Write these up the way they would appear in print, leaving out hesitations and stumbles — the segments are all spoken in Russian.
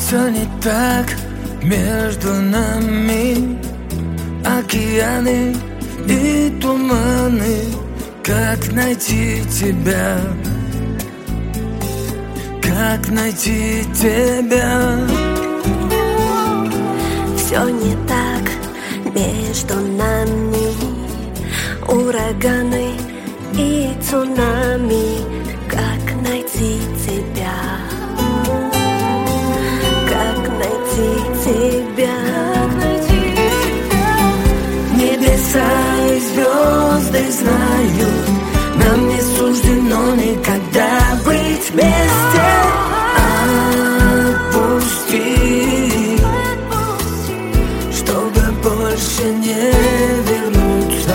Все не так между нами, океаны и туманы. Как найти тебя? Как найти тебя? Все не так между нами, ураганы и цунами. Как найти тебя? Как найти тебя? Небеса и звезды знают, нам не суждено никогда быть вместе. Отпусти, чтобы больше не вернуться.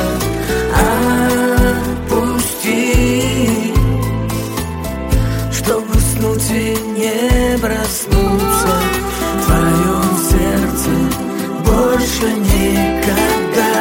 Отпусти, чтобы уснуть и не проснуться. В твоем сердце больше никогда.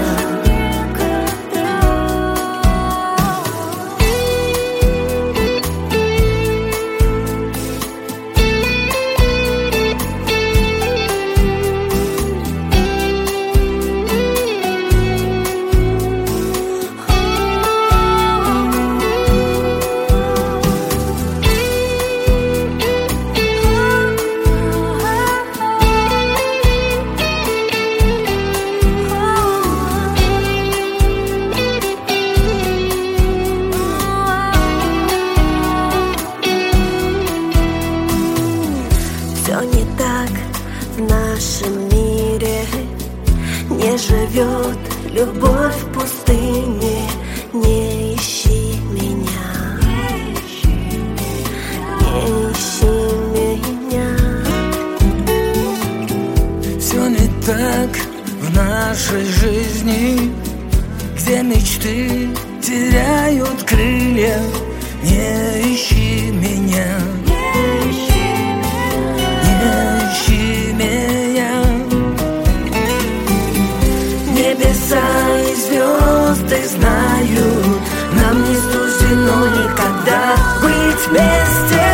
Все не так в нашем мире, не живет любовь в пустыне. Не ищи меня, не ищи меня. Все не так в нашей жизни, где мечты теряют крылья. Не ищи меня, не ищи меня. Небеса и звезды знают, нам не суждено никогда быть вместе.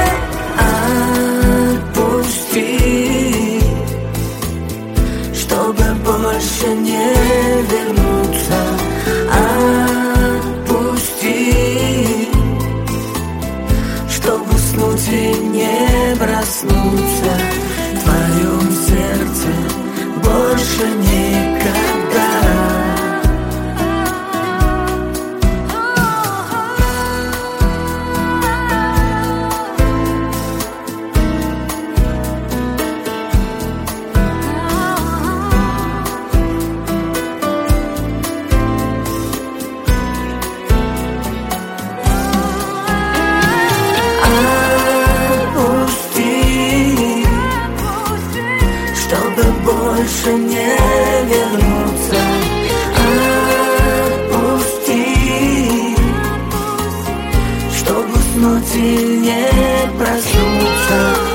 Отпусти, чтобы больше не вернуться. Отпусти, чтобы уснуть и не проснуться. В твоем сердце больше никогда. Чтобы больше не вернуться. Отпусти, чтобы уснуть и не проснуться.